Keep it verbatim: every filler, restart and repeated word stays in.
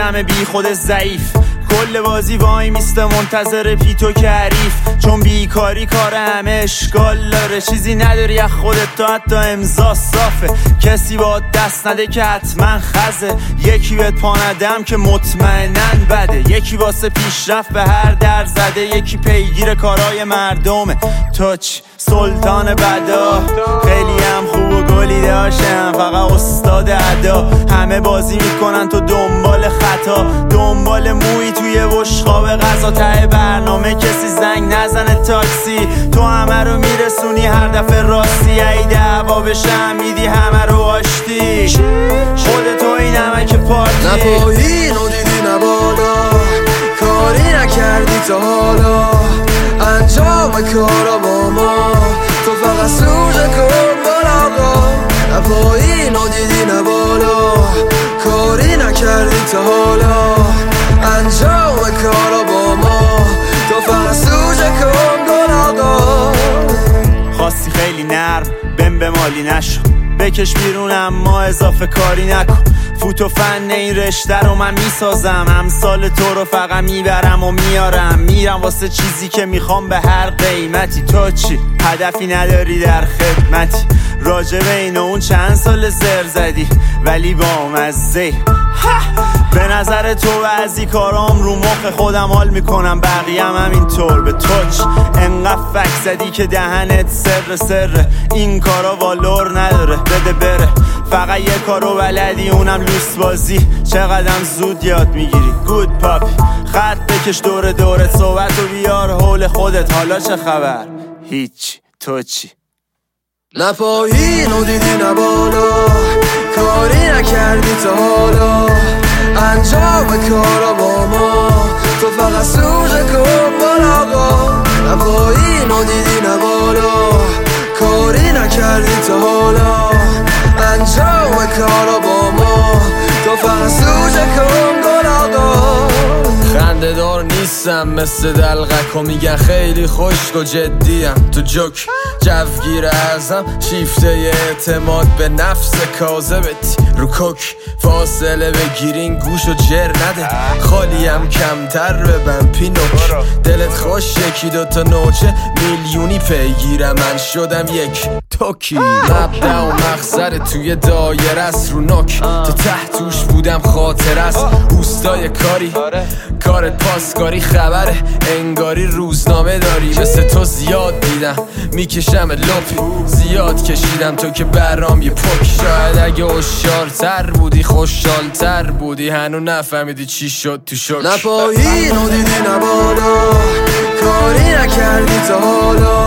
همه بی خود ضعیف، کل بازی وای میسته منتظر پیتو که حریف، چون بیکاری کار همه اشکال داره، چیزی نداری از خودت تا حتی امضا صافه، کسی با دست نده که حتما خزه، یکی بهت پا ندم که مطمئنن بده، یکی واسه پیشرفت به هر در زده، یکی پیگیر کارای مردمه، توچ سلطان بدا، خیلی هم خوب و گلی داشتم فقط استاد ادا، همه بازی میکنن تو دنبال خطا، دنبال موی توی بشقاب غذا، ته برنامه کسی زنگ نزنه تاکسی، تو همه رو میرسونی هر دفعه راستی، ای دعوا بشه میدی همه رو آشتی، خودتو این نمک پارتی، نه پایین و دیدی نه بالا، کاری نکردی تا حالا، انجام کارا با ما، تو فقط سوژه کن بالا، نه پایین و دیدی نه بالا، کاری نکردی تا حالا، انجام کارا با ما، تو فقط سوژه کن بالا. خواستی خیلی نرم بهم به مالی نشو، بکش بیرون اما اضافه کاری نکن، فوت و فن این رشته رو من میسازم، امثال تو رو فقط میبرم و میارم، میرم واسه چیزی که میخوام به هر قیمتی، تو چی؟ هدفی نداری در خدمتی، راجع به این و اون چند سال زر زدی ولی با مزه، به نظر تو بعضی کارام رو مخ خودم حال میکنم، بقیه هم همینطور به توچ، انقدر فک زدی که دهنت سر سره، این کارا والور نداره بده بره، فقط یه کارو بلدی اونم لوس بازی، چقدرم زود یاد میگیری گود پاپی، خط بکش دور دورت، صحبت و بیار حول خودت، حالا چه خبر؟ هیچ، تو چی؟ نه پایین و دیدی نه بالا، کاری نکردی تا حالا، انجام کارا با ما، تو فقط سوژه کن بالا، نه پایین و دیدی نه بالا، کاری نکردی تا حالا، انجام کارا با ما، تو فقط سوژه کن بالا. خنده دار نیستم مثل دلغک و میگن خیلی خشک و جدیم، تو جوک جوگیر ازم شیفته اعتماد به نفس کاذبت، رو کوک فاصله بگیرین گوش و جر نده، خالیم کمتر ببن پینوک، دلت خوش یکی دوتا نوچه میلیونی پیگیرم، من شدم یک توکی، مبدأ و مقصد توی دایر است، رو نوک تو ته توش بودم خاطر است، اوستای کاری کارت پاسکاری خبره، انگاری روزنامه داری، مثل تو زیاد دیدم میکشم لپی، زیاد کشیدم تو که برام یه پک، شاید اگه هوشیارتر بودی خوشحالتر بودی، هنو نفهمیدی چی شد تو شک، نه پایین و دیدی نه بالا، کاری نکردی تا حالا،